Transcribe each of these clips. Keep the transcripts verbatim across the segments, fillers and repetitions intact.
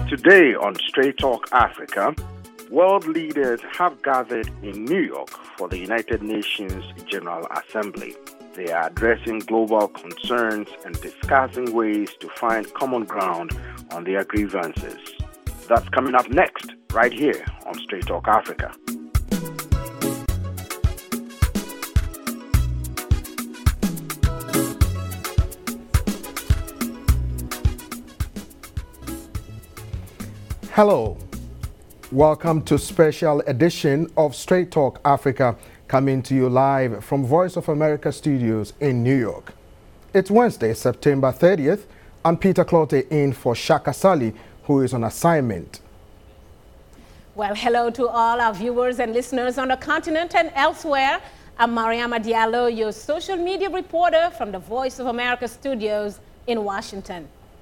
Today on Straight Talk Africa, world leaders have gathered in New York for the United Nations General Assembly. They are addressing global concerns and discussing ways to find common ground on their grievances. That's coming up next, right here on Straight Talk Africa. Hello, welcome to special edition of Straight Talk Africa, coming to you live from Voice of America studios in New York. It's Wednesday, September thirtieth. I'm Peter Clote in for Shaka Sali, who is on assignment. Well, hello to all our viewers and listeners on the continent and elsewhere. I'm Mariama Diallo, your social media reporter from the Voice of America studios in Washington.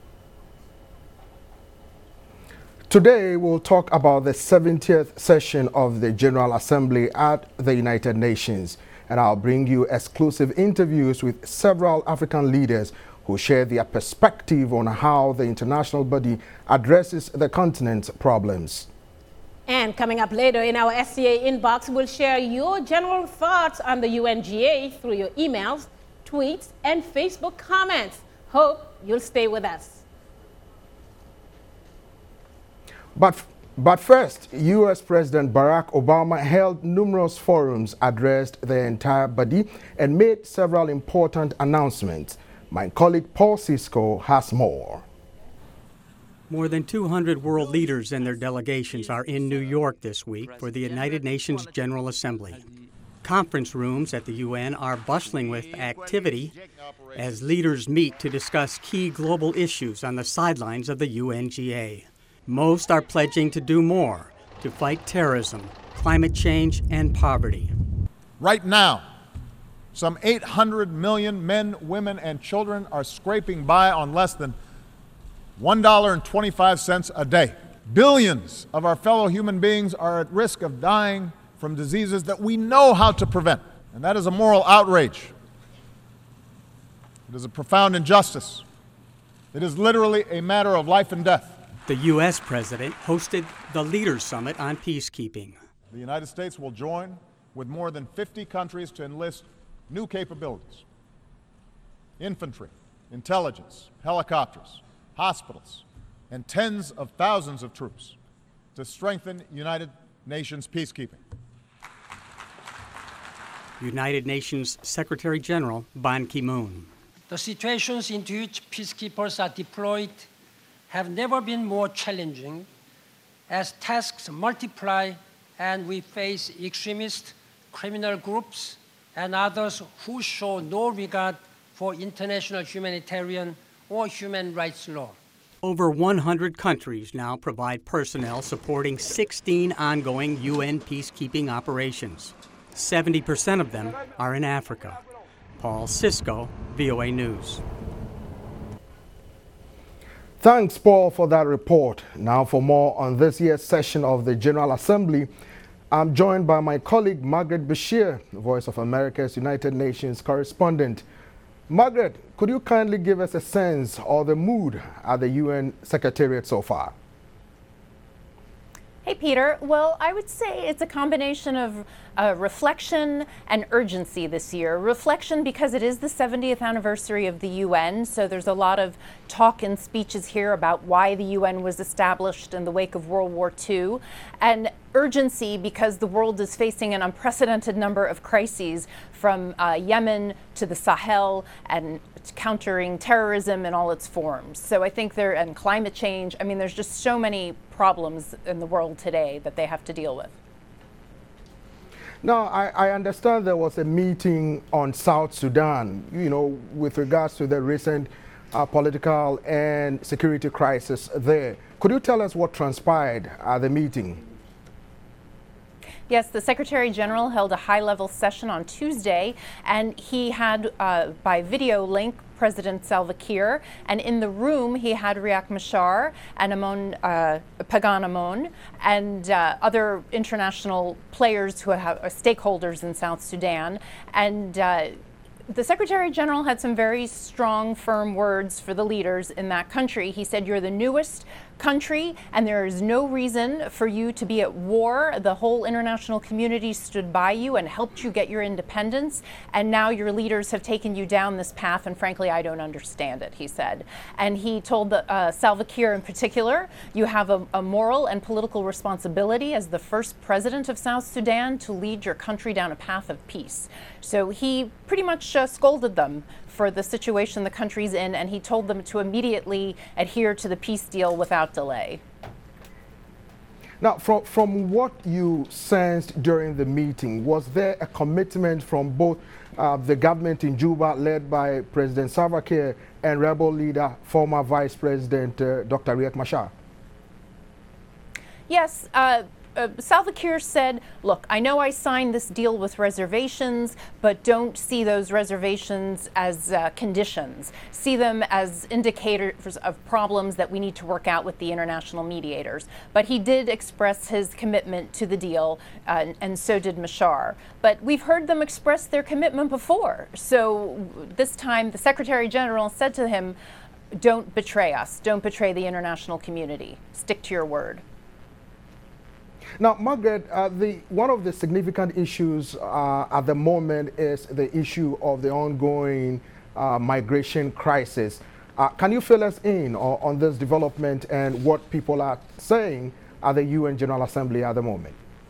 Today, we'll talk about the seventieth session of the General Assembly at the United Nations, and I'll bring you exclusive interviews with several African leaders who share their perspective on how the international body addresses the continent's problems. And coming up later in our S C A inbox, we'll share your general thoughts on the U N G A through your emails, tweets, and Facebook comments. Hope you'll stay with us. But, but first, U S President Barack Obama held numerous forums, addressed the entire body, and made several important announcements. My colleague Paul Cisco has more. More than two hundred world leaders and their delegations are in New York this week for the United Nations General Assembly. Conference rooms at the U N are bustling with activity as leaders meet to discuss key global issues on the sidelines of the U N G A. Most are pledging to do more to fight terrorism, climate change, and poverty. Right now, some eight hundred million men, women, and children are scraping by on less than one dollar and twenty-five cents a day. Billions of our fellow human beings are at risk of dying from diseases that we know how to prevent, and that is a moral outrage. It is a profound injustice. It is literally a matter of life and death. The U S president hosted the Leaders Summit on Peacekeeping. The United States will join with more than fifty countries to enlist new capabilities: infantry, intelligence, helicopters, hospitals, and tens of thousands of troops to strengthen United Nations peacekeeping. United Nations Secretary General Ban Ki-moon. The situations into which peacekeepers are deployed have never been more challenging as tasks multiply and we face extremist criminal groups and others who show no regard for international humanitarian or human rights law. Over one hundred countries now provide personnel supporting sixteen ongoing U N peacekeeping operations. seventy percent of them are in Africa. Paul Cisco, V O A News. Thanks, Paul, for that report. Now for more on this year's session of the General Assembly, I'm joined by my colleague Margaret Bashir, Voice of America's United Nations correspondent. Margaret, could you kindly give us a sense of the mood at the U N Secretariat so far? Hey, Peter. Well, I would say it's a combination of uh, reflection and urgency this year. Reflection because it is the seventieth anniversary of the U N, so there's a lot of talk and speeches here about why the U N was established in the wake of World War Two. And urgency because the world is facing an unprecedented number of crises, from uh, Yemen to the Sahel and countering terrorism in all its forms. So I think there, and climate change, I mean, there's just so many problems in the world today that they have to deal with. Now, I, I understand there was a meeting on South Sudan, you know, with regards to the recent uh, political and security crisis there. Could you tell us what transpired at the meeting? Yes, the Secretary General held a high-level session on Tuesday, and he had, uh, by video link, President Salva Kiir, and in the room he had Riek Machar and Amon, uh, Pagan Amon, and uh, other international players who have uh, stakeholders in South Sudan. And uh, the Secretary General had some very strong, firm words for the leaders in that country. He said, "You're the newest country, and there is no reason for you to be at war. The whole international community stood by you and helped you get your independence, and now your leaders have taken you down this path, and frankly, I don't understand it, he said. And he told the, uh, Salva Kiir in particular, you have a, a moral and political responsibility as the first president of South Sudan to lead your country down a path of peace. So he pretty much uh, scolded them for the situation the country's in, and he told them to immediately adhere to the peace deal without delay. Now, from, from what you sensed during the meeting, was there a commitment from both uh, the government in Juba, led by President Salva Kiir, and rebel leader, former Vice President uh, Doctor Riek Machar? Yes. Uh, Uh, Salva Kiir said, look, I know I signed this deal with reservations, but don't see those reservations as uh, conditions. See them as indicators of problems that we need to work out with the international mediators. But he did express his commitment to the deal, uh, and, and so did Machar. But we've heard them express their commitment before. So this time the Secretary General said to him, don't betray us. Don't betray the international community. Stick to your word. Now, Margaret, uh, the, one of the significant issues uh, at the moment is the issue of the ongoing uh, migration crisis. Uh, can you fill us in on, on this development and what people are saying at the U N General Assembly at the moment?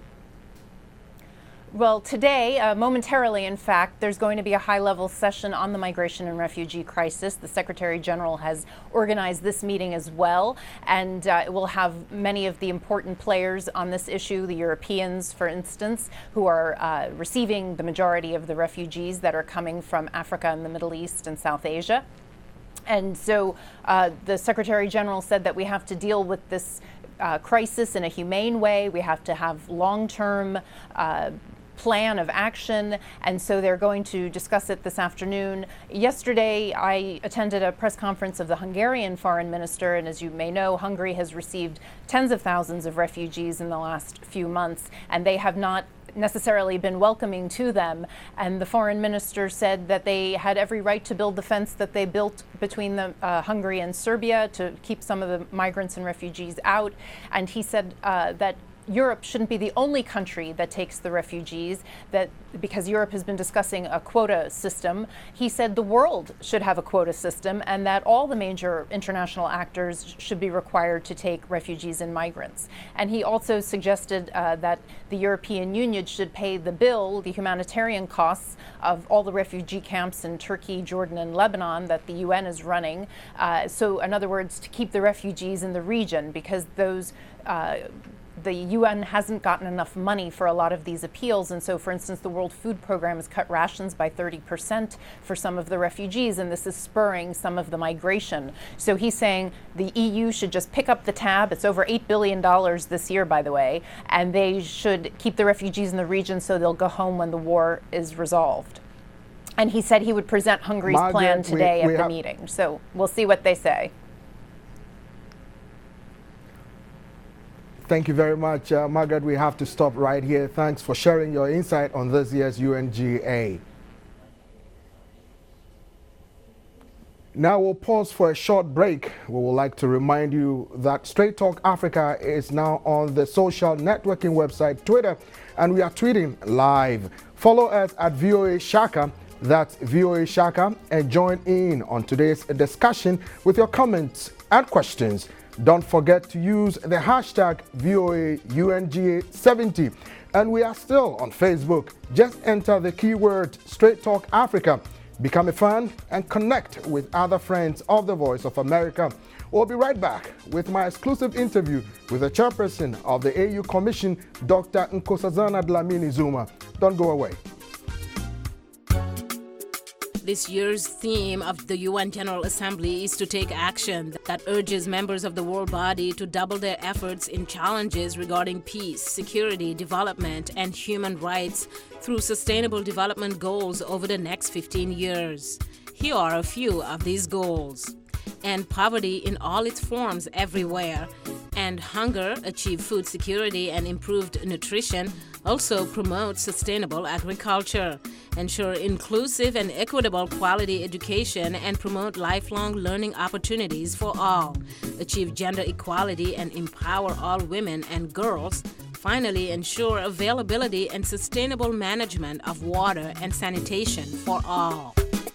Well, today, uh, momentarily, in fact, there's going to be a high-level session on the migration and refugee crisis. The Secretary General has organized this meeting as well, and uh, it will have many of the important players on this issue, the Europeans, for instance, who are uh, receiving the majority of the refugees that are coming from Africa and the Middle East and South Asia. And so uh, the Secretary General said that we have to deal with this uh, crisis in a humane way. We have to have long-term uh, plan of action, and so they're going to discuss it this afternoon. Yesterday, I attended a press conference of the Hungarian foreign minister, and as you may know, Hungary has received tens of thousands of refugees in the last few months, and they have not necessarily been welcoming to them. And the foreign minister said that they had every right to build the fence that they built between the, uh, Hungary and Serbia to keep some of the migrants and refugees out. And he said uh, that Europe shouldn't be the only country that takes the refugees, that because Europe has been discussing a quota system. He said the world should have a quota system, and that all the major international actors should be required to take refugees and migrants. And he also suggested uh, that the European Union should pay the bill, the humanitarian costs of all the refugee camps in Turkey, Jordan, and Lebanon that the U N is running. Uh, so in other words, to keep the refugees in the region, because those uh, the U N hasn't gotten enough money for a lot of these appeals. And so, for instance, the World Food Program has cut rations by thirty percent for some of the refugees, and this is spurring some of the migration. So he's saying the E U should just pick up the tab. It's over eight billion dollars this year, by the way, and they should keep the refugees in the region so they'll go home when the war is resolved. And he said he would present Hungary's Margaret, plan today we, we at the have... meeting. So we'll see what they say. Thank you very much, uh, Margaret. We have to stop right here. Thanks for sharing your insight on this year's U N G A. Now we'll pause for a short break. We would like to remind you that Straight Talk Africa is now on the social networking website Twitter, and we are tweeting live. Follow us at V O A Shaka, that's V O A Shaka, and join in on today's discussion with your comments and questions. Don't forget to use the hashtag V O A U N G A seventy. And we are still on Facebook. Just enter the keyword Straight Talk Africa. Become a fan and connect with other friends of the Voice of America. We'll be right back with my exclusive interview with the chairperson of the A U Commission, Doctor Nkosazana Dlamini Zuma. Don't go away. This year's theme of the U N General Assembly is to take action that urges members of the world body to double their efforts in challenges regarding peace, security, development, and human rights through sustainable development goals over the next fifteen years. Here are a few of these goals. End poverty in all its forms everywhere. End hunger, achieve food security and improved nutrition, Also promote sustainable agriculture, ensure inclusive and equitable quality education, and promote lifelong learning opportunities for all, achieve gender equality and empower all women and girls. Finally, ensure availability and sustainable management of water and sanitation for all.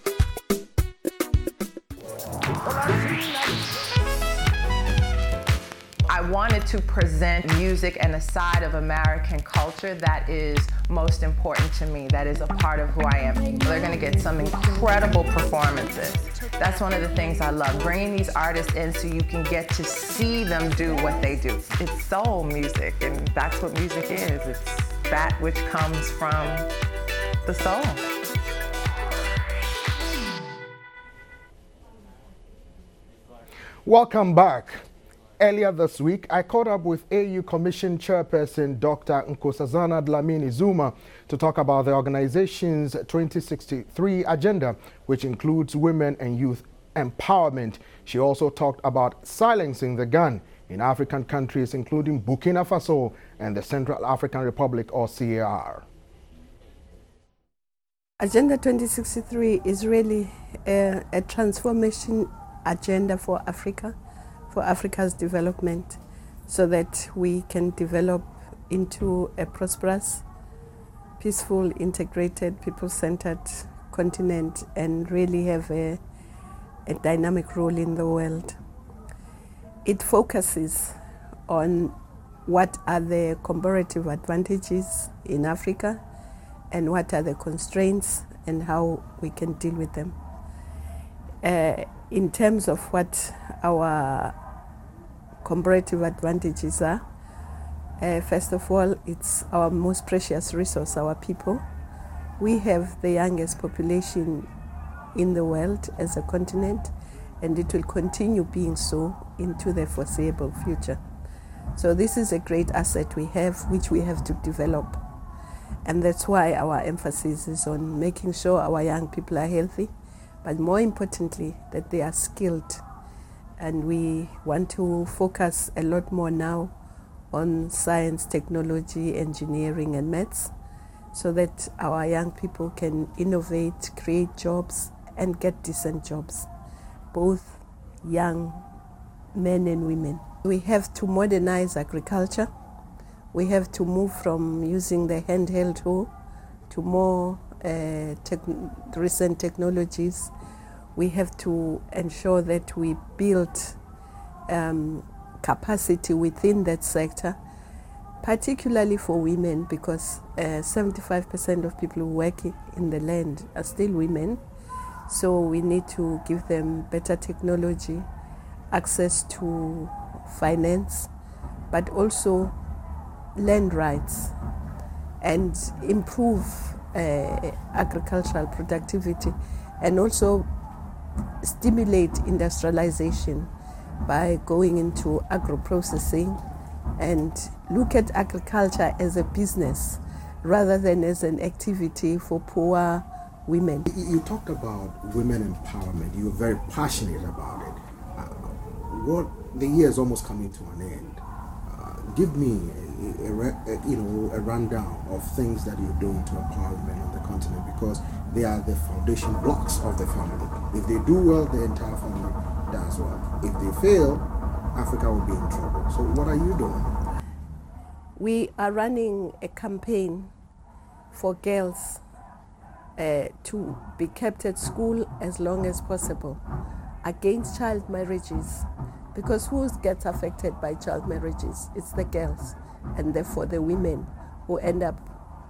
I wanted to present music and a side of American culture that is most important to me, that is a part of who I am. They're going to get some incredible performances. That's one of the things I love, bringing these artists in so you can get to see them do what they do. It's soul music, and that's what music is. It's that which comes from the soul. Welcome back. Earlier this week, I caught up with A U Commission Chairperson Doctor Nkosazana Dlamini Zuma to talk about the organization's twenty sixty-three agenda, which includes women and youth empowerment. She also talked about silencing the gun in African countries, including Burkina Faso and the Central African Republic, or C A R. Agenda twenty sixty-three is really a, a transformation agenda for Africa, for Africa's development, so that we can develop into a prosperous, peaceful, integrated, people-centered continent and really have a, a dynamic role in the world. It focuses on what are the comparative advantages in Africa and what are the constraints and how we can deal with them. Uh, in terms of what our comparative advantages are, uh, first of all, it's our most precious resource, our people. We have the youngest population in the world as a continent, and it will continue being so into the foreseeable future. So this is a great asset we have, which we have to develop. And that's why our emphasis is on making sure our young people are healthy, but more importantly, that they are skilled. And we want to focus a lot more now on science, technology, engineering, and maths, so that our young people can innovate, create jobs, and get decent jobs, both young men and women. We have to modernize agriculture. We have to move from using the handheld hoe to more uh, tech recent technologies. We have to ensure that we build um, capacity within that sector, particularly for women, because uh, seventy-five percent of people working in the land are still women. So we need to give them better technology, access to finance, but also land rights, and improve uh, agricultural productivity, and also stimulate industrialization by going into agro-processing and look at agriculture as a business rather than as an activity for poor women. You talked about women empowerment. You were very passionate about it. Uh, what the year is almost coming to an end. Uh, give me a, a, a, you know, a rundown of things that you're doing to empower women on the continent, because they are the foundation blocks of the family. If they do well, the entire family does well. If they fail, Africa will be in trouble. So what are you doing? We are running a campaign for girls uh, to be kept at school as long as possible, against child marriages, because who gets affected by child marriages? It's the girls, and therefore the women who end up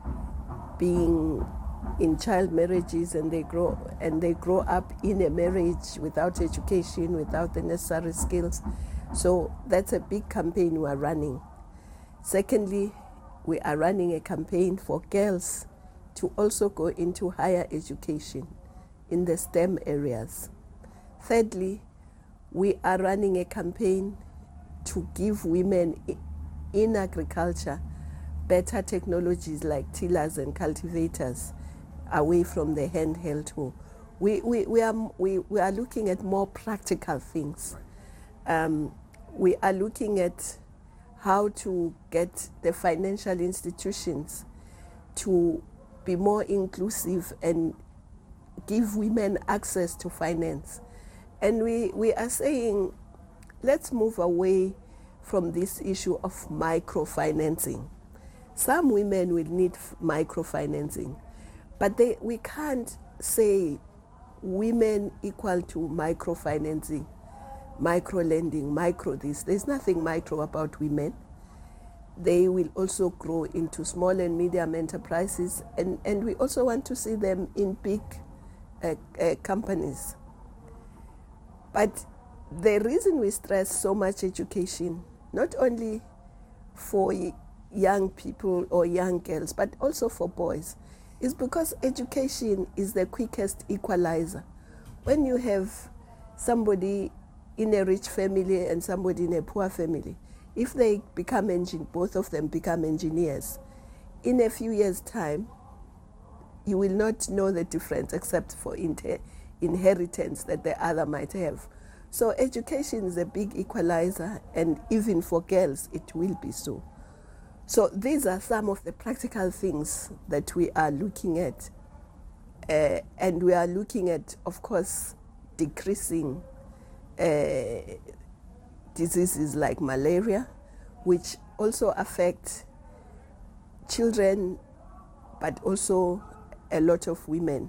being in child marriages, and they grow and they grow up in a marriage without education, without the necessary skills. So that's a big campaign we are running. Secondly, we are running a campaign for girls to also go into higher education in the STEM areas. Thirdly, we are running a campaign to give women in agriculture better technologies like tillers and cultivators, away from the handheld hoe. We, we, we, are, we, we are looking at more practical things. Um, we are looking at how to get the financial institutions to be more inclusive and give women access to finance. And we, we are saying, let's move away from this issue of microfinancing. Some women will need microfinancing, but they, we can't say women equal to microfinancing, micro-lending, micro this. There's nothing micro about women. They will also grow into small and medium enterprises, and, and we also want to see them in big uh, uh, companies. But the reason we stress so much education, not only for young people or young girls, but also for boys, is because education is the quickest equalizer. When you have somebody in a rich family and somebody in a poor family, if they become engin- both of them become engineers, in a few years' time, you will not know the difference except for inter- inheritance that the other might have. So education is a big equalizer, and even for girls, it will be so. So these are some of the practical things that we are looking at. Uh, and we are looking at, of course, decreasing uh, diseases like malaria, which also affect children, but also a lot of women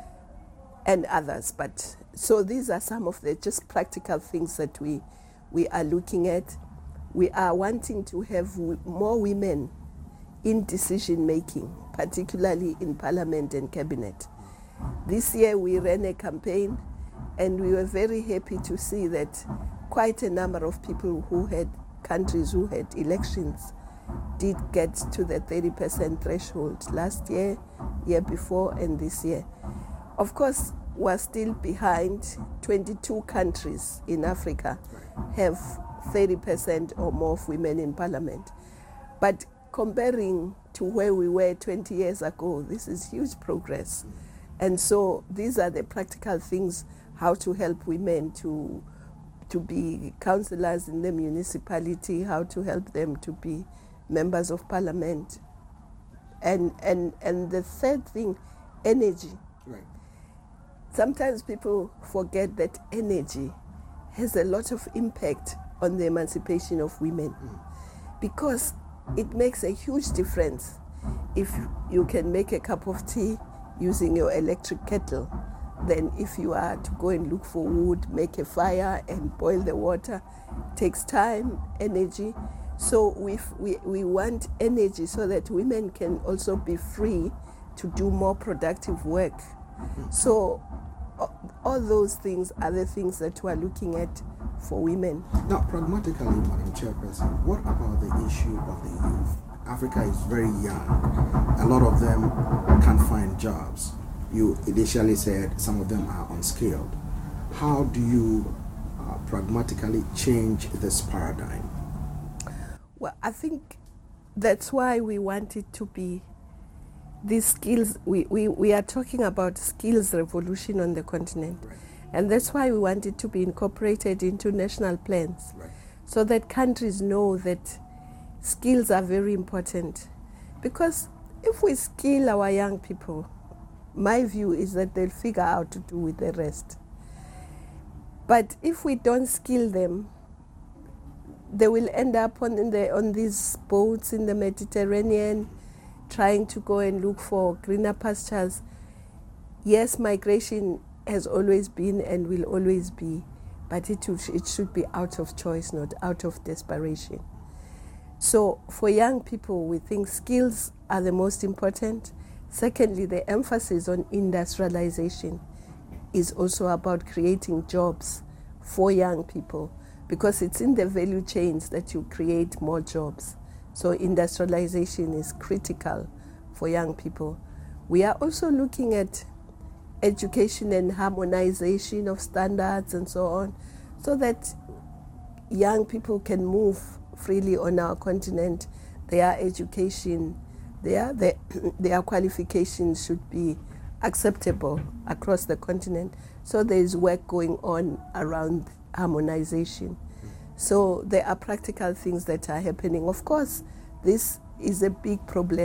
and others. But so these are some of the just practical things that we we are looking at. We are wanting to have w- more women in decision making, particularly in Parliament and Cabinet. This year we ran a campaign, and we were very happy to see that quite a number of people who had countries who had elections did get to the thirty percent threshold last year, year before, and this year. Of course, we're still behind. twenty-two countries in Africa have thirty percent or more of women in parliament. But comparing to where we were twenty years ago, this is huge progress. And so these are the practical things, how to help women to to be councillors in the municipality, how to help them to be members of parliament. And and and the third thing, energy. Right. Sometimes people forget that energy has a lot of impact on the emancipation of women, mm. because it makes a huge difference if you can make a cup of tea using your electric kettle than if you are to go and look for wood, make a fire and boil the water. It takes time, energy. So we we we want energy so that women can also be free to do more productive work. Mm-hmm. So all those things are the things that we're looking at for women. Now, pragmatically, Madam Chairperson, what about the issue of the youth? Africa is very young. A lot of them can't find jobs. You initially said some of them are unskilled. How do you uh, pragmatically change this paradigm? Well, I think that's why we want it to be these skills. We, we, we are talking about skills revolution on the continent. Right. And that's why we want it to be incorporated into national plans, right. so that countries know that skills are very important. Because if we skill our young people, my view is that they'll figure out what to do with the rest. But if we don't skill them, they will end up on in the on these boats in the Mediterranean, trying to go and look for greener pastures. Yes, migration has always been and will always be, but it, will, it should be out of choice, not out of desperation. So for young people, we think skills are the most important. Secondly, the emphasis on industrialization is also about creating jobs for young people, because it's in the value chains that you create more jobs. So industrialization is critical for young people. We are also looking at education and harmonization of standards and so on, so that young people can move freely on our continent. Their education, their, their, their qualifications should be acceptable across the continent. So there is work going on around harmonization. So there are practical things that are happening. Of course, this is a big problem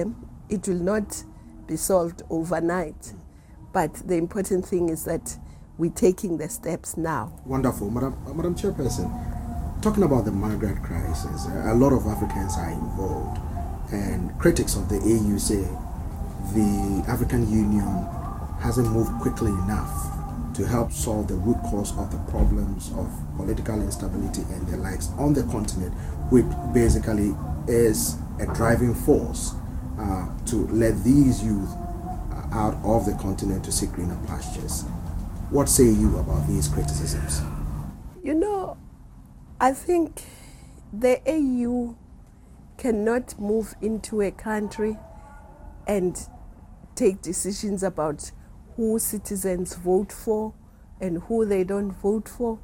It will not be solved overnight. But the important thing is that we're taking the steps now. Wonderful. Madam, uh, Madam Chairperson, talking about the migrant crisis, uh, a lot of Africans are involved, and critics of the A U say the African Union hasn't moved quickly enough to help solve the root cause of the problems of political instability and the likes on the continent, which basically is a driving force uh, to let these youth uh, out of the continent to seek greener pastures. What say you about these criticisms? You know, I think the A U cannot move into a country and take decisions about who citizens vote for and who they don't vote for.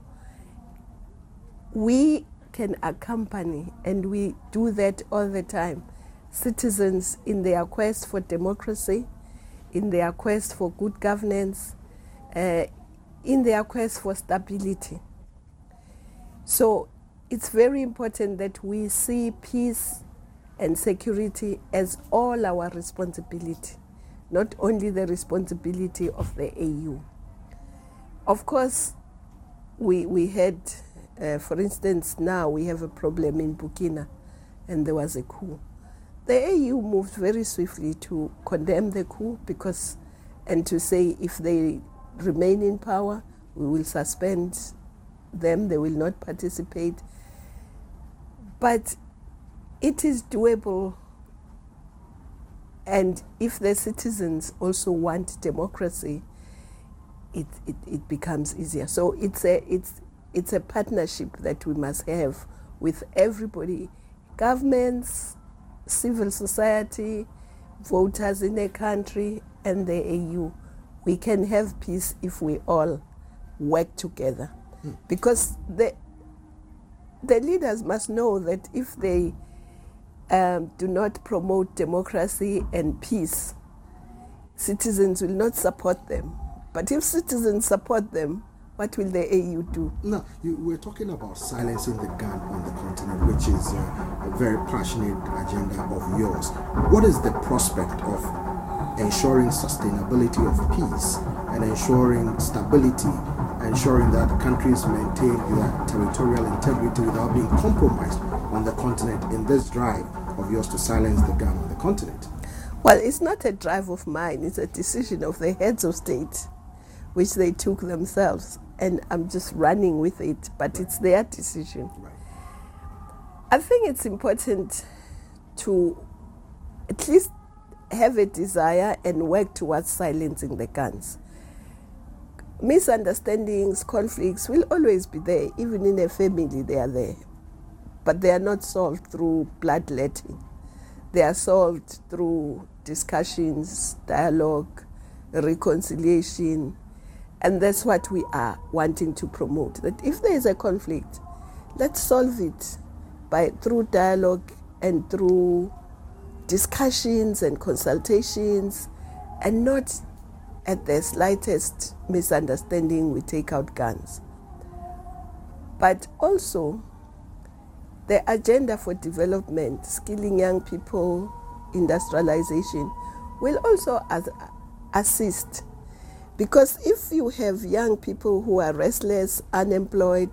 We can accompany, and we do that all the time, citizens in their quest for democracy, in their quest for good governance, uh, in their quest for stability. So it's very important that we see peace and security as all our responsibility, not only the responsibility of the A U. Of course, we, we had, uh, for instance, now we have a problem in Burkina, and there was a coup. The A U moved very swiftly to condemn the coup because, and to say if they remain in power, we will suspend them, they will not participate. But it is doable, and if the citizens also want democracy, it, it, it becomes easier. So it's a, it's, it's a partnership that we must have with everybody, governments, civil society, voters in a country, and the A U. We can have peace if we all work together. Mm. Because the, the leaders must know that if they um, do not promote democracy and peace, citizens will not support them. But if citizens support them, what will the A U do? No, you, we're talking about silencing the gun on the continent, which is a, a very passionate agenda of yours. What is the prospect of ensuring sustainability of peace and ensuring stability, ensuring that countries maintain their territorial integrity without being compromised on the continent in this drive of yours to silence the gun on the continent? Well, it's not a drive of mine, it's a decision of the heads of state, which they took themselves, and I'm just running with it, but right. It's their decision. Right. I think it's important to at least have a desire and work towards silencing the guns. Misunderstandings, conflicts will always be there. Even in a family, they are there. But they are not solved through bloodletting. They are solved through discussions, dialogue, reconciliation. And that's what we are wanting to promote. That if there is a conflict, let's solve it by through dialogue and through discussions and consultations, and not at the slightest misunderstanding we take out guns. But also, the agenda for development, skilling young people, industrialization, will also as, assist. Because if you have young people who are restless, unemployed,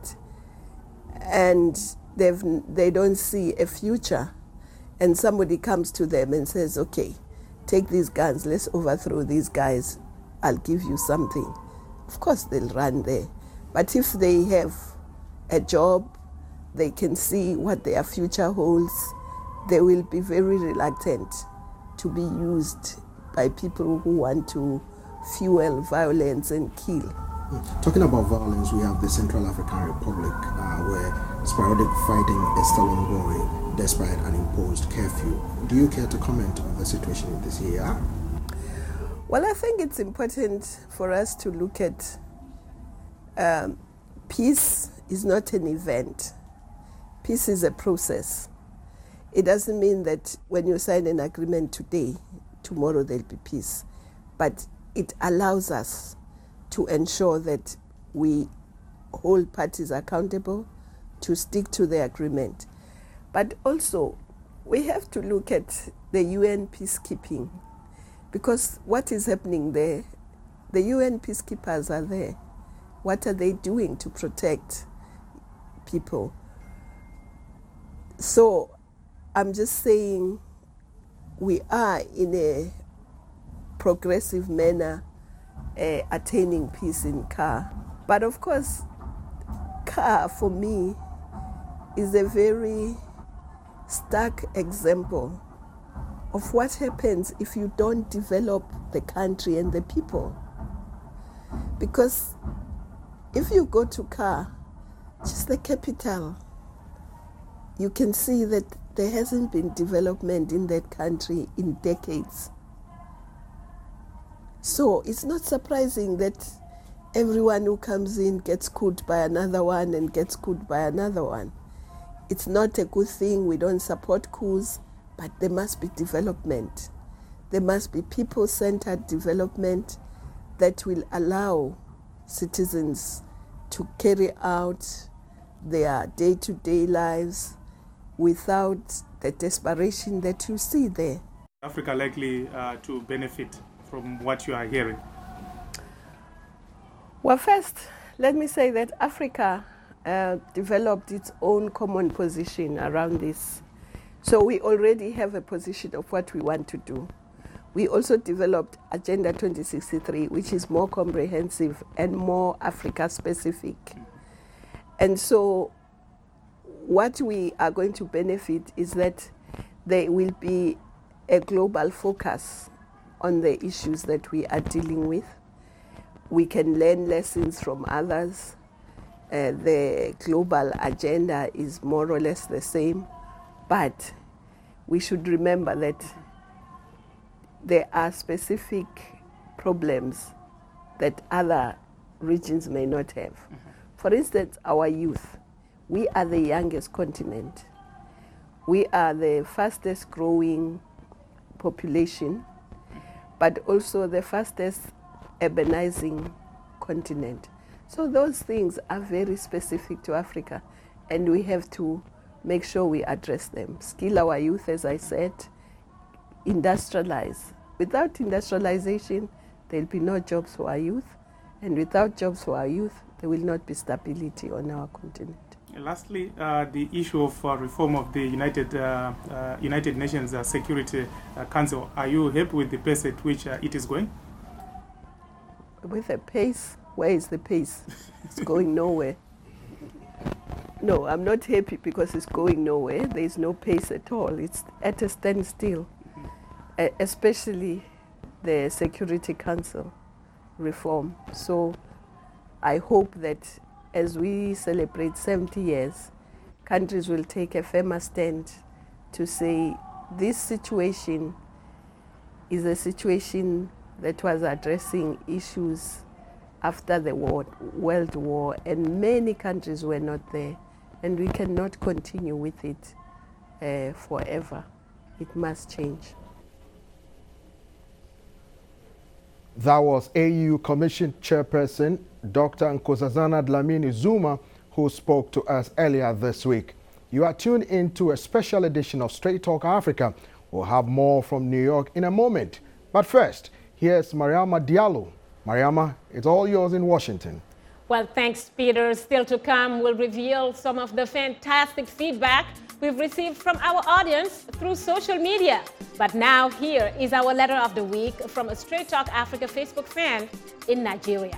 and they've, they don't see a future, and somebody comes to them and says, okay, take these guns, let's overthrow these guys, I'll give you something. Of course, they'll run there. But if they have a job, they can see what their future holds, they will be very reluctant to be used by people who want to fuel violence and kill. Talking about violence, we have the Central African Republic, uh, where sporadic fighting is still ongoing despite an imposed curfew. Do you care to comment on the situation in this year? Well, I think it's important for us to look at um, peace is not an event. Peace is a process. It doesn't mean that when you sign an agreement today, tomorrow there'll be peace. But it allows us to ensure that we hold parties accountable, to stick to the agreement. But also, we have to look at the U N peacekeeping. Because what is happening there, the U N peacekeepers are there. What are they doing to protect people? So I'm just saying we are in a progressive manner uh, attaining peace in C A R. But of course, C A R for me is a very stark example of what happens if you don't develop the country and the people. Because if you go to C A R, just the capital, you can see that there hasn't been development in that country in decades. So it's not surprising that everyone who comes in gets cooked by another one and gets cooked by another one. It's not a good thing. We don't support coups, but there must be development. There must be people-centered development that will allow citizens to carry out their day-to-day lives without the desperation that you see there. Africa likely uh, to benefit from what you are hearing? Well, first, let me say that Africa uh, developed its own common position around this. So we already have a position of what we want to do. We also developed Agenda twenty sixty-three, which is more comprehensive and more Africa-specific. And so what we are going to benefit is that there will be a global focus on the issues that we are dealing with. We can learn lessons from others. Uh, the global agenda is more or less the same, but we should remember that there are specific problems that other regions may not have. Mm-hmm. For instance, our youth. We are the youngest continent. We are the fastest growing population, but also the fastest urbanizing continent. So those things are very specific to Africa, and we have to make sure we address them. Skill our youth, as I said, industrialize. Without industrialization, there'll be no jobs for our youth, and without jobs for our youth, there will not be stability on our continent. Lastly, uh, the issue of uh, reform of the United uh, uh, United Nations uh, Security uh, Council. Are you happy with the pace at which uh, it is going? With the pace? Where is the pace? It's going nowhere. No, I'm not happy because it's going nowhere. There is no pace at all. It's at a standstill, uh, especially the Security Council reform. So I hope that as we celebrate seventy years, countries will take a firmer stand to say this situation is a situation that was addressing issues after the war, World War, and many countries were not there, and we cannot continue with it uh, forever. It must change. That was A U Commission Chairperson Doctor Nkosazana Dlamini Zuma, who spoke to us earlier this week. You are tuned into a special edition of Straight Talk Africa. We'll have more from New York in a moment. But first, here's Mariama Diallo. Mariama, it's all yours in Washington. Well, thanks, Peter. Still to come, we'll reveal some of the fantastic feedback we've received from our audience through social media. But now here is our letter of the week from a Straight Talk Africa Facebook fan in Nigeria.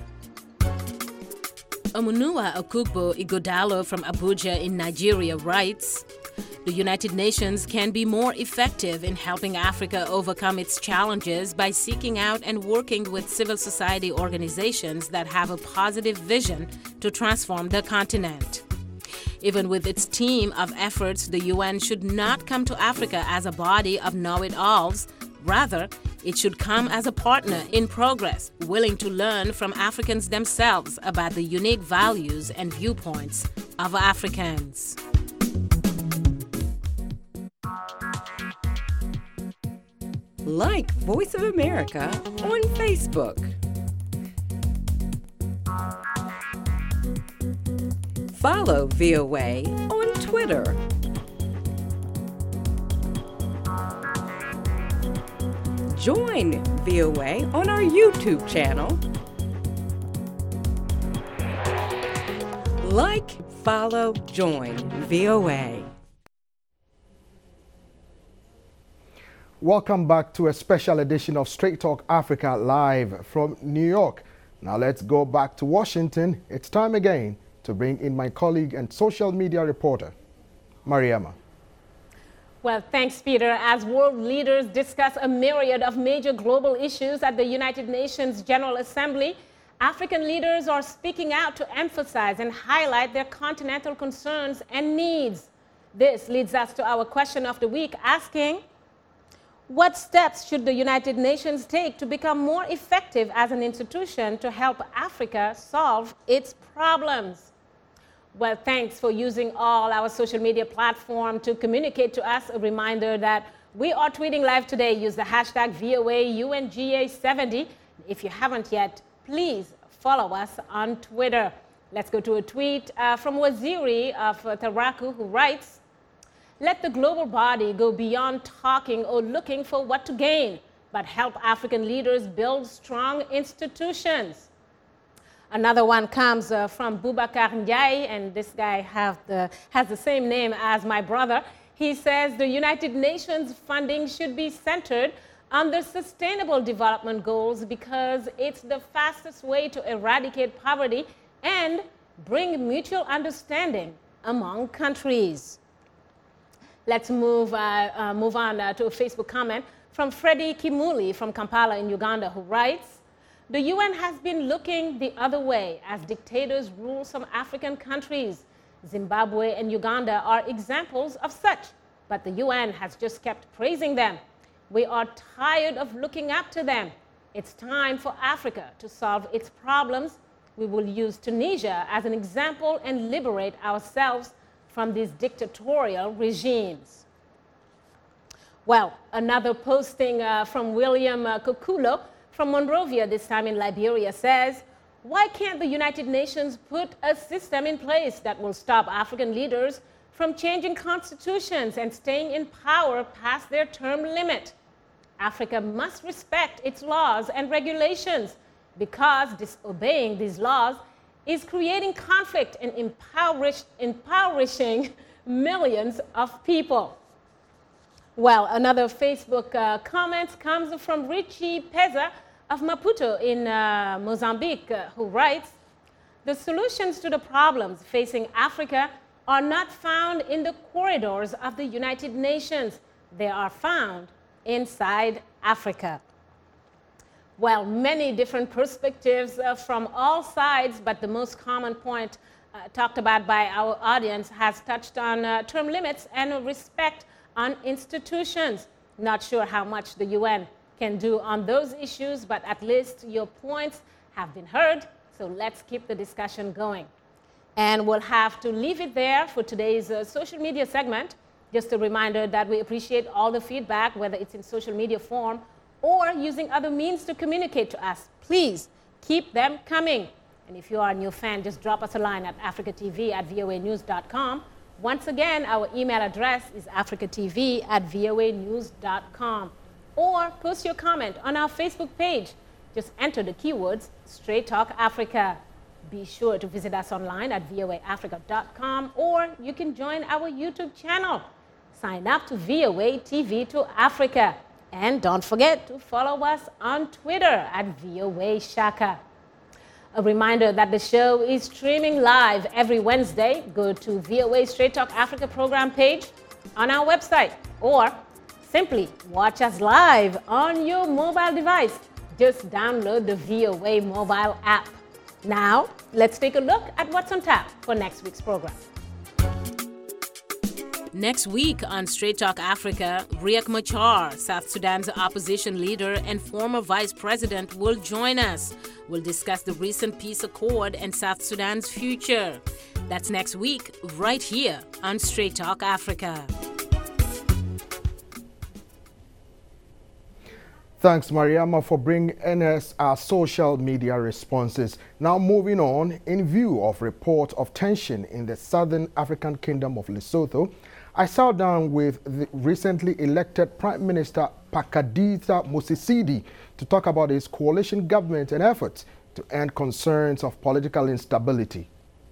Omunua Okugbo Igodalo from Abuja in Nigeria writes, the United Nations can be more effective in helping Africa overcome its challenges by seeking out and working with civil society organizations that have a positive vision to transform the continent. Even with its team of efforts, the U N should not come to Africa as a body of know-it-alls. Rather, it should come as a partner in progress, willing to learn from Africans themselves about the unique values and viewpoints of Africans. Like Voice of America on Facebook. Follow V O A on Twitter. Join V O A on our YouTube channel. Like, follow, join V O A. Welcome back to a special edition of Straight Talk Africa live from New York. Now let's go back to Washington. It's time again to bring in my colleague and social media reporter, Mariama. Well, thanks, Peter. As world leaders discuss a myriad of major global issues at the United Nations General Assembly, African leaders are speaking out to emphasize and highlight their continental concerns and needs. This leads us to our question of the week, asking, what steps should the United Nations take to become more effective as an institution to help Africa solve its problems? Well, thanks for using all our social media platform to communicate to us. A reminder that we are tweeting live today. Use the hashtag V O A U N G A seventy. If you haven't yet, please follow us on Twitter. Let's go to a tweet uh, from Waziri of uh, Taraku, who writes, let the global body go beyond talking or looking for what to gain, but help African leaders build strong institutions. Another one comes uh, from Boubacar Ndiaye, and this guy have the, has the same name as my brother. He says the United Nations funding should be centered on the sustainable development goals because it's the fastest way to eradicate poverty and bring mutual understanding among countries. Let's move, uh, uh, move on uh, to a Facebook comment from Freddie Kimuli from Kampala in Uganda, who writes, the U N has been looking the other way as dictators rule some African countries. Zimbabwe and Uganda are examples of such, but the U N has just kept praising them. We are tired of looking up to them. It's time for Africa to solve its problems. We will use Tunisia as an example and liberate ourselves from these dictatorial regimes. Well, another posting uh, from William uh, Kokulo from Monrovia, this time in Liberia, says, why can't the United Nations put a system in place that will stop African leaders from changing constitutions and staying in power past their term limit? Africa must respect its laws and regulations because disobeying these laws is creating conflict and impowerish, impoverishing millions of people. Well, another Facebook uh, comment comes from Richie Peza of Maputo in uh, Mozambique, uh, who writes, the solutions to the problems facing Africa are not found in the corridors of the United Nations. They are found inside Africa. Well, many different perspectives uh, from all sides, but the most common point uh, talked about by our audience has touched on uh, term limits and respect on institutions. Not sure how much the U N can do on those issues, but at least your points have been heard, so let's keep the discussion going. And we'll have to leave it there for today's uh, social media segment. Just a reminder that we appreciate all the feedback, whether it's in social media form or using other means to communicate to us. Please keep them coming. And if you are a new fan, just drop us a line at africatv at voa news dot com. Once again, our email address is africatv at voa news dot com. Or post your comment on our Facebook page. Just enter the keywords Straight Talk Africa. Be sure to visit us online at voa africa dot com, or you can join our YouTube channel. Sign up to V O A T V to Africa. And don't forget to follow us on Twitter at V O A Shaka. A reminder that the show is streaming live every Wednesday. Go to V O A Straight Talk Africa program page on our website, or simply watch us live on your mobile device. Just download the V O A mobile app. Now, let's take a look at what's on tap for next week's program. Next week on Straight Talk Africa, Riek Machar, South Sudan's opposition leader and former vice president, will join us. We'll discuss the recent peace accord and South Sudan's future. That's next week, right here on Straight Talk Africa. Thanks, Mariama, for bringing us our social media responses. Now moving on, in view of report of tension in the Southern African Kingdom of Lesotho, I sat down with the recently elected Prime Minister Pakaditha Musisidi to talk about his coalition government and efforts to end concerns of political instability.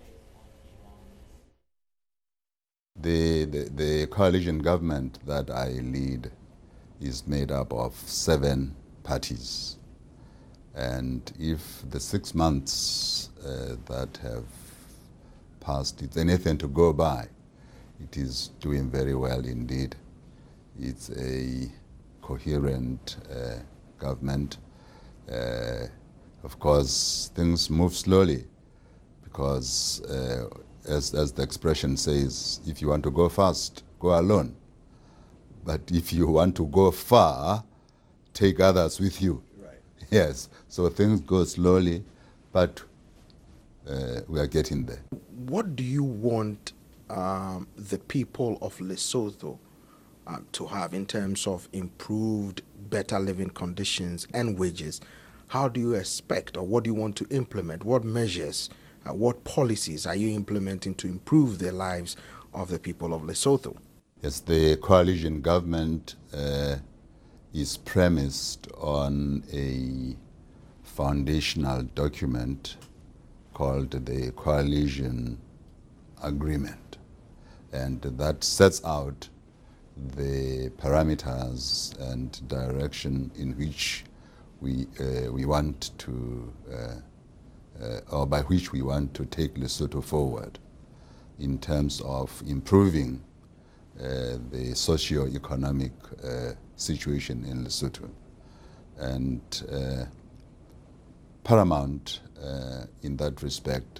The, the, the coalition government that I lead is made up of seven parties. And if the six months uh, that have passed, it's anything to go by, it is doing very well indeed. It's a coherent uh, government. Uh, of course, things move slowly because uh, As, as the expression says, if you want to go fast, go alone. But if you want to go far, take others with you. Right. Yes, so things go slowly, but uh, we are getting there. What do you want um, the people of Lesotho uh, to have in terms of improved, better living conditions and wages? How do you expect, or what do you want to implement? What measures? Uh, what policies are you implementing to improve the lives of the people of Lesotho? Yes, the coalition government uh, is premised on a foundational document called the Coalition Agreement. And that sets out the parameters and direction in which we, uh, we want to uh, Uh, or by which we want to take Lesotho forward in terms of improving uh, the socio-economic uh, situation in Lesotho. And uh, paramount uh, in that respect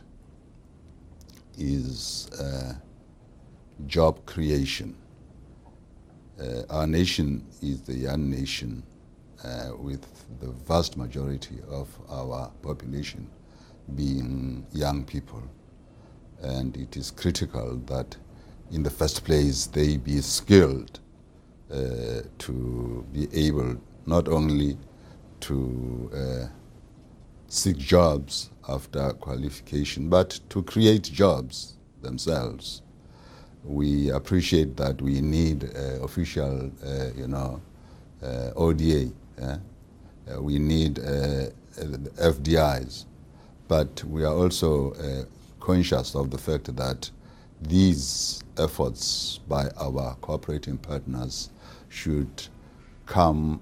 is uh, job creation. Uh, our nation is the young nation uh, with the vast majority of our population being young people, and it is critical that in the first place they be skilled uh, to be able not only to uh, seek jobs after qualification, but to create jobs themselves. We appreciate that we need uh, official, uh, you know, uh, O D A. Yeah? Uh, we need uh, F D Is. But we are also uh, conscious of the fact that these efforts by our cooperating partners should come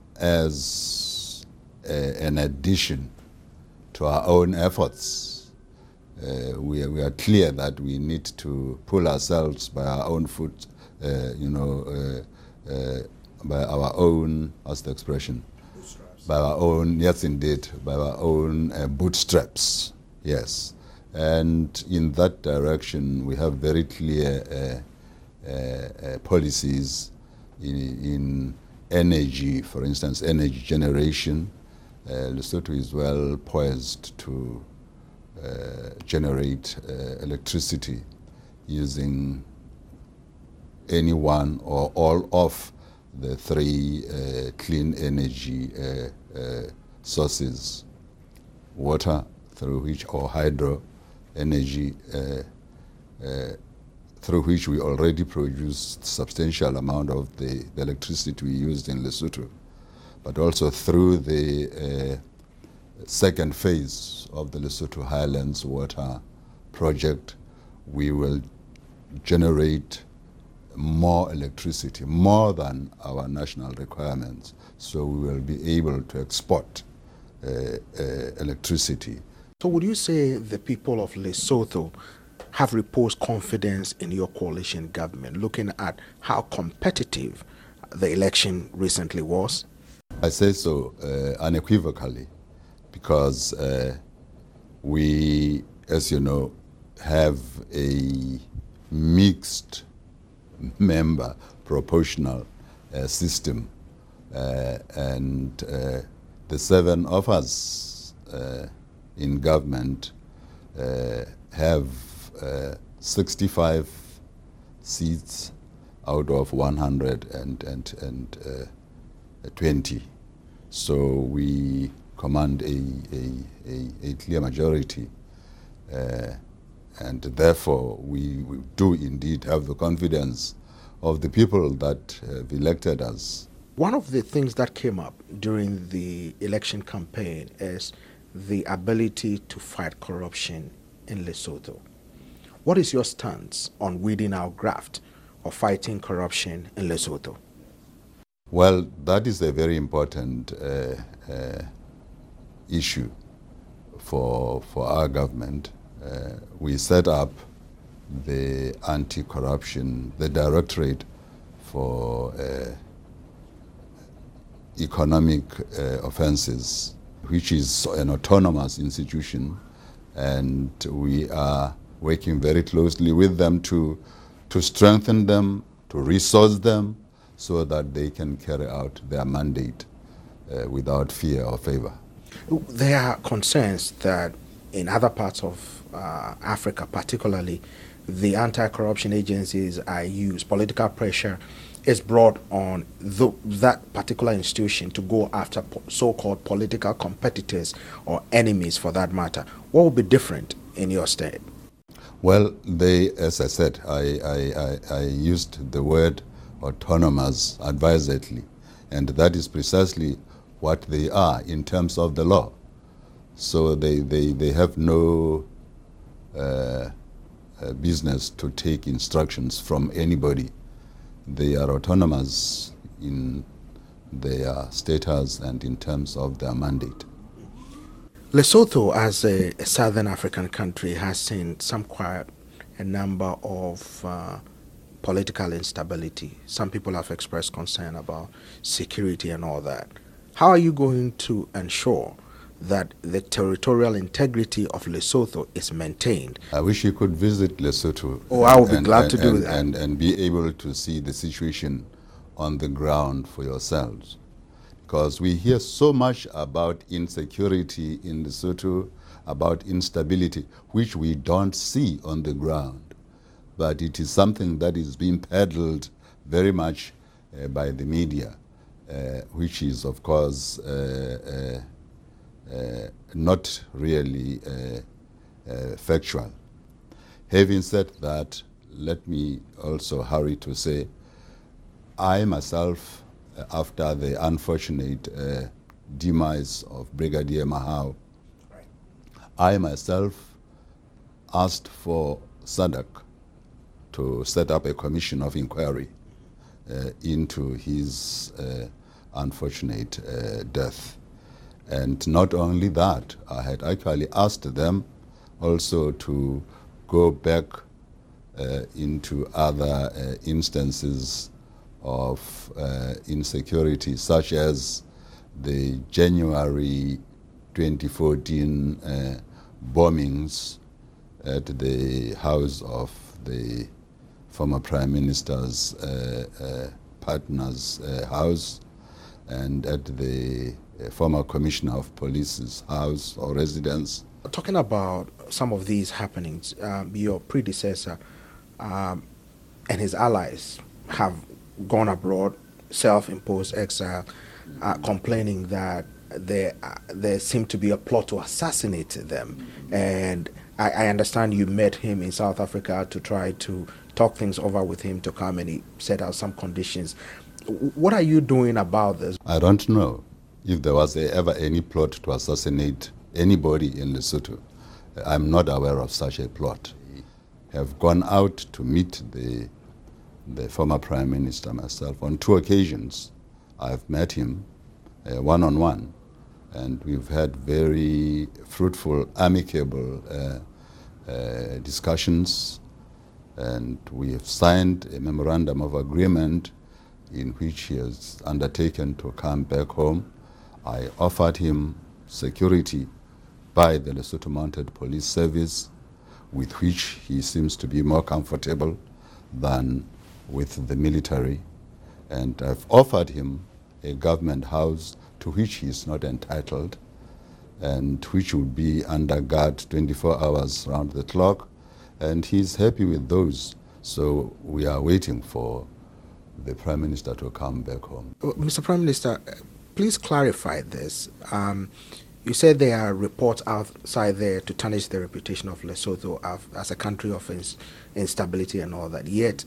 as a, an addition to our own efforts. Uh, we, are, we are clear that we need to pull ourselves by our own foot, uh, you know, uh, uh, by our own, what's the expression? By our own, yes indeed, by our own uh, bootstraps, yes. And in that direction, we have very clear uh, uh, uh, policies in, in energy, for instance, energy generation. Uh, Lesotho is well poised to uh, generate uh, electricity using any one or all of the three uh, clean energy uh, uh, sources, water through which, or hydro energy uh, uh, through which we already produce substantial amount of the, the electricity we used in Lesotho, but also through the uh, second phase of the Lesotho Highlands Water Project, we will generate more electricity, more than our national requirements, so we will be able to export uh, uh, electricity. So would you say the people of Lesotho have reposed confidence in your coalition government, looking at how competitive the election recently was? I say so uh, unequivocally, because uh, we, as you know, have a mixed member proportional uh, system, uh, and uh, the seven of us uh, in government uh, have uh, sixty-five seats out of one hundred twenty. So we command a, a, a, a clear majority, uh, and therefore we, we do indeed have the confidence of the people that have elected us One of the things that came up during the election campaign is the ability to fight corruption in Lesotho. What is your stance on weeding out graft or fighting corruption in Lesotho? Well, that is a very important uh, uh, issue for, for our government. Uh, we set up the anti-corruption, the Directorate for uh, Economic uh, Offences, which is an autonomous institution, and we are working very closely with them to, to strengthen them, to resource them, so that they can carry out their mandate uh, without fear or favor. There are concerns that in other parts of uh, Africa, particularly, the anti-corruption agencies are used, political pressure is brought on the, that particular institution to go after po so-called political competitors or enemies for that matter. What will be different in your state? Well, they, as I said, I, I, I, I used the word autonomous advisedly, and that is precisely what they are in terms of the law. So they, they, they have no uh, uh, business to take instructions from anybody. They are autonomous in their status and in terms of their mandate. Lesotho, as a, a southern African country, has seen some quite a number of uh, political instability. Some people have expressed concern about security and all that. How are you going to ensure that the territorial integrity of Lesotho is maintained? I wish you could visit Lesotho. Oh, I would be and, glad and, to do and, that. And, and be able to see the situation on the ground for yourselves. Because we hear so much about insecurity in Lesotho, about instability, which we don't see on the ground. But it is something that is being peddled very much uh, by the media, uh, which is, of course, uh, uh, uh, not really uh, uh, factual. Having said that, let me also hurry to say, I myself, uh, after the unfortunate uh, demise of Brigadier Mahao, right. I myself asked for SADC to set up a commission of inquiry uh, into his uh, unfortunate uh, death. And not only that, I had actually asked them also to go back uh, into other uh, instances of uh, insecurity, such as the January twenty fourteen uh, bombings at the house of the former Prime Minister's uh, uh, partner's uh, house, and at the uh, former Commissioner of Police's house or residence. Talking about some of these happenings, um, your predecessor um, and his allies have gone abroad, self-imposed exile, uh, complaining that there, uh, there seemed to be a plot to assassinate them. And I, I understand you met him in South Africa to try to talk things over with him to come, and he set out some conditions. What are you doing about this? I don't know if there was ever any plot to assassinate anybody in Lesotho. I'm not aware of such a plot. I have gone out to meet the, the former Prime Minister myself on two occasions. I've met him uh, one-on-one, and we've had very fruitful, amicable uh, uh, discussions, and we have signed a memorandum of agreement in which he has undertaken to come back home. I offered him security by the Lesotho Mounted Police Service, with which he seems to be more comfortable than with the military. And I've offered him a government house to which he is not entitled, and which will be under guard twenty-four hours round the clock, and he's happy with those. So we are waiting for the Prime Minister to come back home. Mister Prime Minister, please clarify this. Um, you said there are reports outside there to tarnish the reputation of Lesotho as a country of ins instability and all that, yet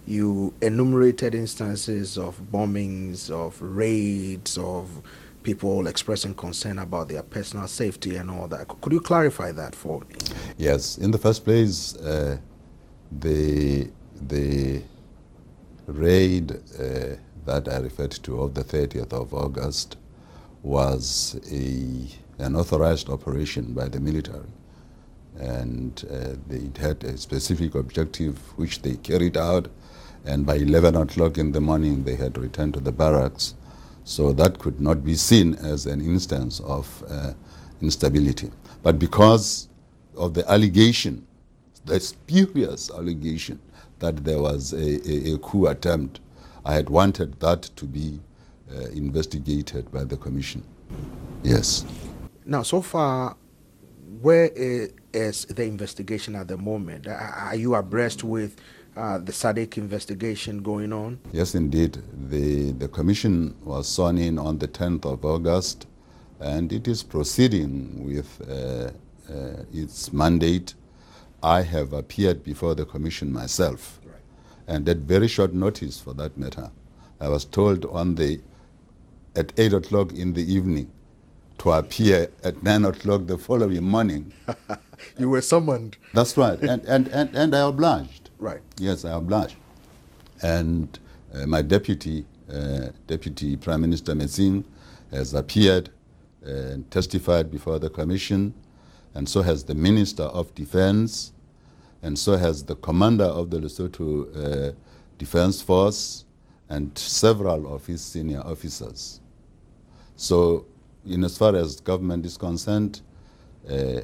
you enumerated instances of bombings, of raids, of people expressing concern about their personal safety and all that. Could you clarify that for me? Yes. In the first place, uh, the, the raid uh, that I referred to of the thirtieth of August was a, an authorized operation by the military. And uh, they, it had a specific objective which they carried out, and by eleven o'clock in the morning they had returned to the barracks. So that could not be seen as an instance of uh, instability. But because of the allegation, the spurious allegation that there was a, a, a coup attempt, I had wanted that to be uh, investigated by the commission. Yes. Now, so far, where is the investigation at the moment? Are you abreast with uh, the S A D C investigation going on? Yes, indeed. The, the commission was sworn in on the tenth of August, and it is proceeding with uh, uh, its mandate. I have appeared before the commission myself, right. And at very short notice for that matter. I was told on the, at eight o'clock in the evening to appear at nine o'clock the following morning. You were summoned. That's right, and, and, and, and I obliged. Right. Yes, I obliged. And uh, my deputy, uh, Deputy Prime Minister Metsing, has appeared and testified before the commission, and so has the Minister of Defense, and so has the commander of the Lesotho uh, Defense Force, and several of his senior officers. So, in as far as government is concerned, uh,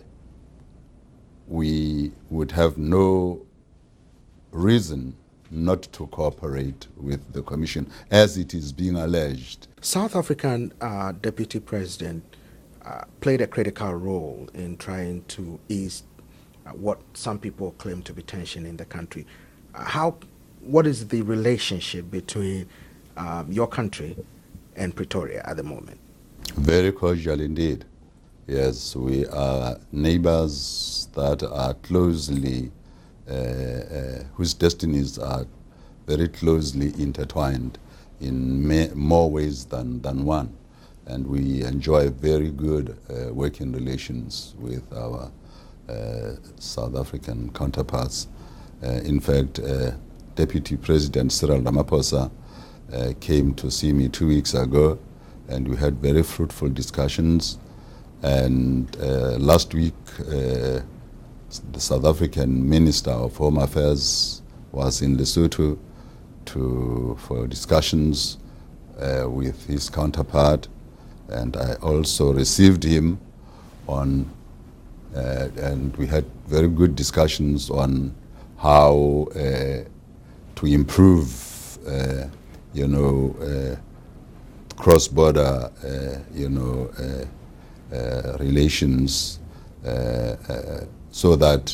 we would have no reason not to cooperate with the commission, as it is being alleged. South African uh, Deputy President uh, played a critical role in trying to ease uh, what some people claim to be tension in the country. Uh, how, what is the relationship between um, your country and Pretoria at the moment? Very cordial indeed. Yes, we are neighbors that are closely, uh, uh, whose destinies are very closely intertwined in may, more ways than, than one. And we enjoy very good uh, working relations with our uh, South African counterparts. Uh, in fact, uh, Deputy President Cyril Ramaphosa uh, came to see me two weeks ago, and we had very fruitful discussions. And uh, last week, uh, the South African Minister of Home Affairs was in Lesotho to, for discussions uh, with his counterpart, and I also received him on, uh, and we had very good discussions on how uh, to improve, uh, you know, uh, cross-border, uh, you know, uh, uh, relations, uh, uh, so that,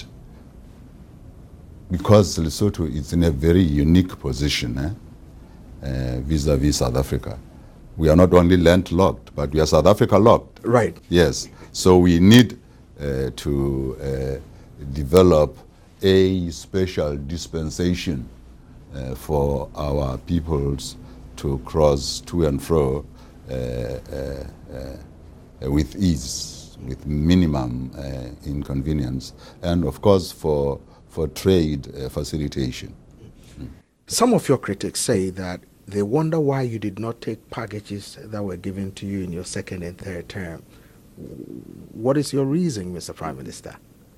because Lesotho is in a very unique position eh, uh, vis-a-vis South Africa. We are not only landlocked, but we are South Africa locked. Right. Yes. So we need uh, to uh, develop a special dispensation uh, for our peoples to cross to and fro uh, uh, uh, with ease, with minimum uh, inconvenience, and of course for for trade uh, facilitation. Mm. Some of your critics say that they wonder why you did not take packages that were given to you in your second and third term. What is your reason, Mister Prime Minister?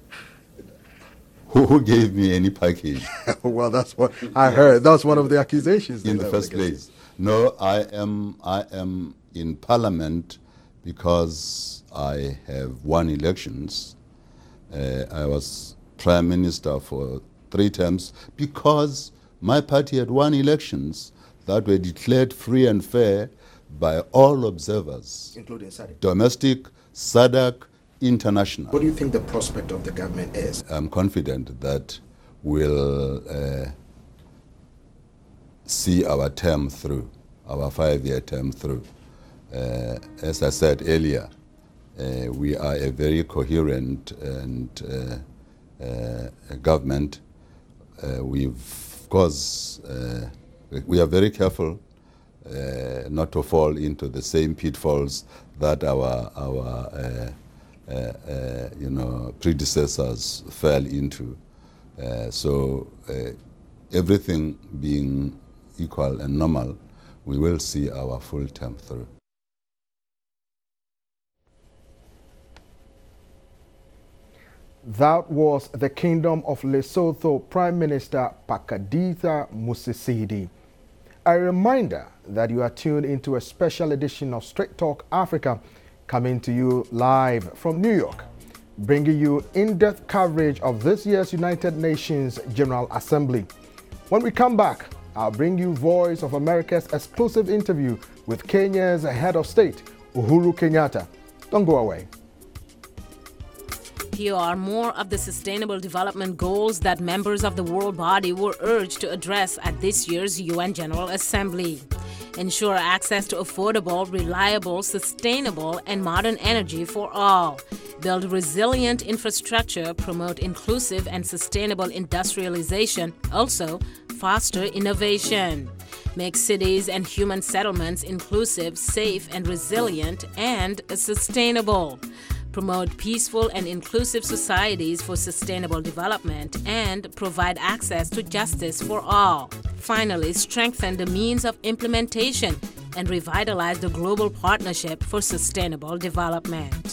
Who, who gave me any package? Well, that's what I heard. That's one of the accusations. In the first place. No, I am, I am in Parliament because I have won elections. Uh, I was Prime Minister for three terms because my party had won elections that were declared free and fair by all observers. Including S A D C. Domestic, S A D C, international. What do you think the prospect of the government is? I'm confident that we'll uh, see our term through, our five-year term through. Uh, as I said earlier, uh, we are a very coherent and uh, uh, government. Uh, we've of course, uh, we are very careful uh, not to fall into the same pitfalls that our our uh, uh, uh, you know predecessors fell into. Uh, so uh, everything being equal and normal, we will see our full term through. That was the Kingdom of Lesotho Prime Minister Pakaditha Mosisili. A reminder that you are tuned into a special edition of Straight Talk Africa, coming to you live from New York, bringing you in-depth coverage of this year's United Nations General Assembly. When we come back, I'll bring you Voice of America's exclusive interview with Kenya's head of state, Uhuru Kenyatta. Don't go away. Here are more of the Sustainable Development Goals that members of the World Body were urged to address at this year's U N General Assembly. Ensure access to affordable, reliable, sustainable, and modern energy for all. Build resilient infrastructure, promote inclusive and sustainable industrialization, also foster innovation. Make cities and human settlements inclusive, safe, and resilient, and sustainable. Promote peaceful and inclusive societies for sustainable development and provide access to justice for all. Finally, strengthen the means of implementation and revitalize the global partnership for sustainable development.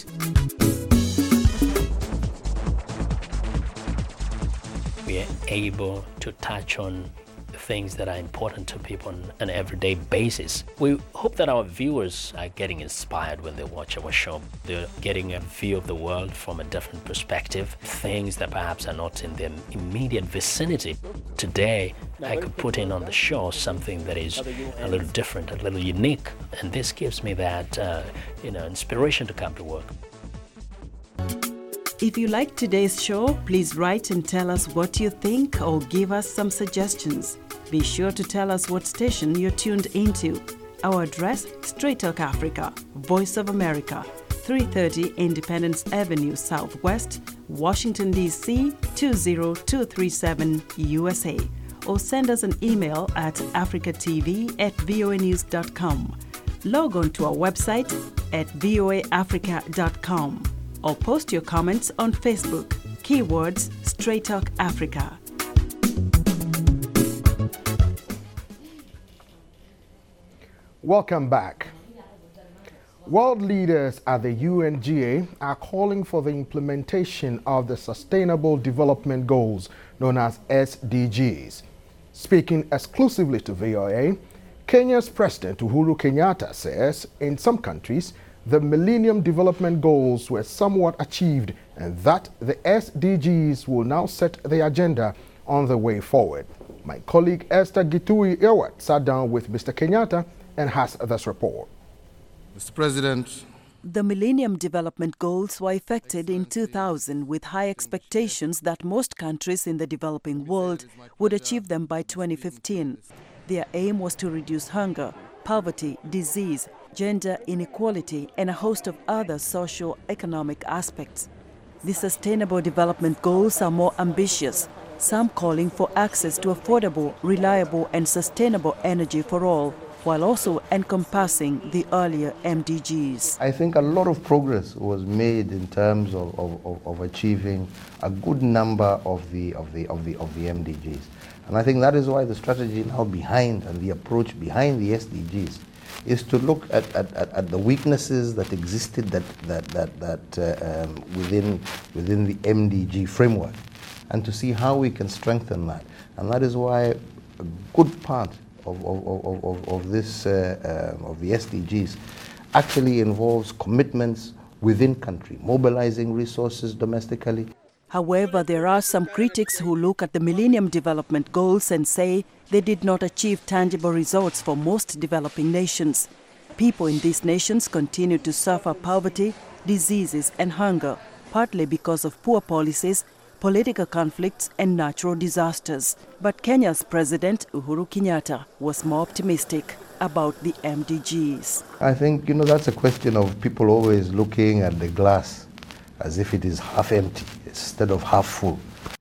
We are able to touch on things that are important to people on an everyday basis. We hope that our viewers are getting inspired when they watch our show. They're getting a view of the world from a different perspective, things that perhaps are not in their immediate vicinity. Today, I could put in on the show something that is a little different, a little unique, and this gives me that uh, you know, inspiration to come to work. If you like today's show, please write and tell us what you think or give us some suggestions. Be sure to tell us what station you're tuned into. Our address, Straight Talk Africa, Voice of America, three thirty Independence Avenue Southwest, Washington, D C two zero two three seven, U S A. Or send us an email at africatv at voanews dot com. Log on to our website at voa africa dot com. Or post your comments on Facebook. Keywords Straight Talk Africa. Welcome back. World leaders at the U N G A are calling for the implementation of the Sustainable Development Goals, known as S D Gs. Speaking exclusively to V O A, Kenya's President Uhuru Kenyatta says in some countries, the Millennium Development Goals were somewhat achieved and that the S D Gs will now set the agenda on the way forward. My colleague Esther Gitui Ewart sat down with Mister Kenyatta and has this report. Mister President, the Millennium Development Goals were effected in two thousand with high expectations that most countries in the developing world would achieve them by twenty fifteen. Their aim was to reduce hunger, poverty, disease, gender inequality, and a host of other socio-economic aspects. The Sustainable Development Goals are more ambitious, some calling for access to affordable, reliable, and sustainable energy for all, while also encompassing the earlier M D Gs. I think a lot of progress was made in terms of, of, of achieving a good number of the, of, the, of, the, of the M D Gs. And I think that is why the strategy now behind and the approach behind the S D Gs is to look at, at, at the weaknesses that existed that, that, that, that uh, um, within, within the M D G framework, and to see how we can strengthen that. And that is why a good part of, of, of, of, of this, uh, uh, of the S D Gs actually involves commitments within country, mobilizing resources domestically. However, there are some critics who look at the Millennium Development Goals and say they did not achieve tangible results for most developing nations. People in these nations continue to suffer poverty, diseases, and hunger, partly because of poor policies, political conflicts, and natural disasters. But Kenya's President Uhuru Kenyatta was more optimistic about the M D Gs. I think, you know, that's a question of people always looking at the glass as if it is half empty instead of half full.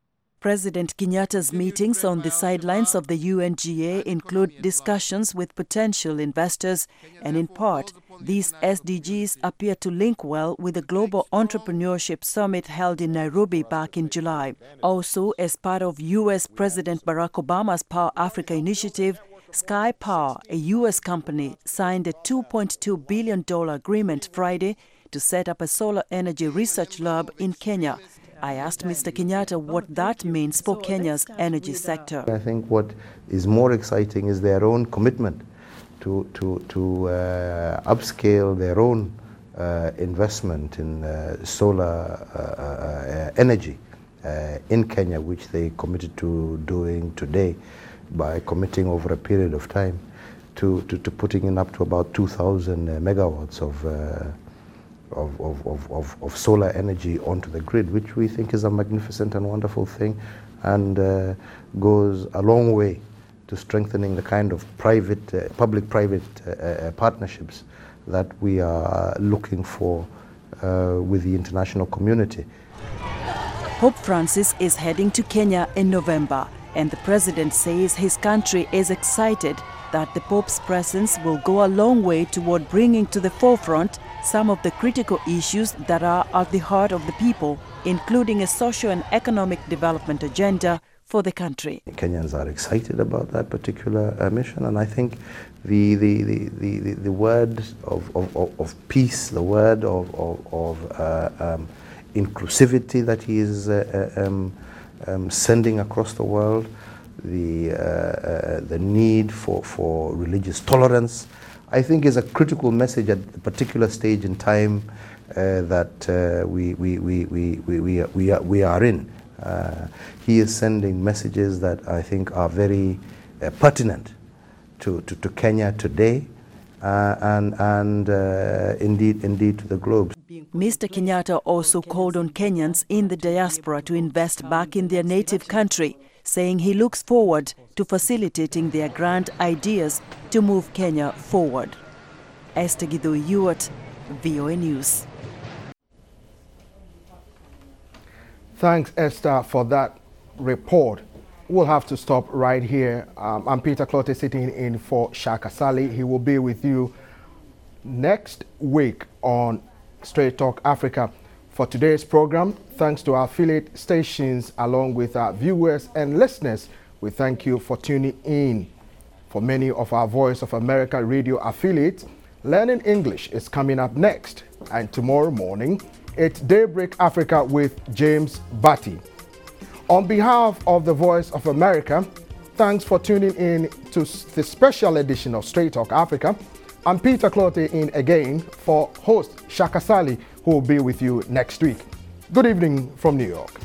President Kenyatta's meetings on the sidelines of the U N G A include discussions with potential investors, and in part, these S D Gs appear to link well with the Global Entrepreneurship Summit held in Nairobi back in July. Also, as part of U S President Barack Obama's Power Africa initiative, Sky Power, a U S company, signed a two point two billion dollars agreement Friday to set up a solar energy research lab in Kenya. I asked Mister Kenyatta what that means for Kenya's energy sector. I think what is more exciting is their own commitment to, to, to uh, upscale their own uh, investment in uh, solar uh, uh, energy uh, in Kenya, which they committed to doing today by committing over a period of time to, to, to putting in up to about two thousand uh, megawatts of uh, Of, of, of, of solar energy onto the grid, which we think is a magnificent and wonderful thing, and uh, goes a long way to strengthening the kind of private, uh, public-private uh, uh, partnerships that we are looking for uh, with the international community. Pope Francis is heading to Kenya in November, and the president says his country is excited that the Pope's presence will go a long way toward bringing to the forefront some of the critical issues that are at the heart of the people, including a socio and economic development agenda for the country. Kenyans are excited about that particular uh, mission, and I think the, the, the, the, the word of, of, of peace, the word of, of, of uh, um, inclusivity that he is uh, um, um, sending across the world, the, uh, uh, the need for, for religious tolerance, I think is a critical message at a particular stage in time uh, that uh, we, we, we, we, we, we, are, we, are, we are in. Uh, he is sending messages that I think are very uh, pertinent to, to, to Kenya today uh, and, and uh, indeed, indeed to the globe. Mister Kenyatta also called on Kenyans in the diaspora to invest back in their native country, saying he looks forward to facilitating their grand ideas to move Kenya forward. Esther Githui-Ewart, V O A News. Thanks, Esther, for that report. We'll have to stop right here. Um, I'm Peter Clottey sitting in for Shaka Sali. He will be with you next week on Straight Talk Africa. For today's program, thanks to our affiliate stations along with our viewers and listeners, we thank you for tuning in. For many of our Voice of America radio affiliates, Learning English is coming up next. And tomorrow morning, it's Daybreak Africa with James Batty. On behalf of the Voice of America, thanks for tuning in to the special edition of Straight Talk Africa. I'm Peter Clottey in again for host Shaka Sali, who will be with you next week. Good evening from New York.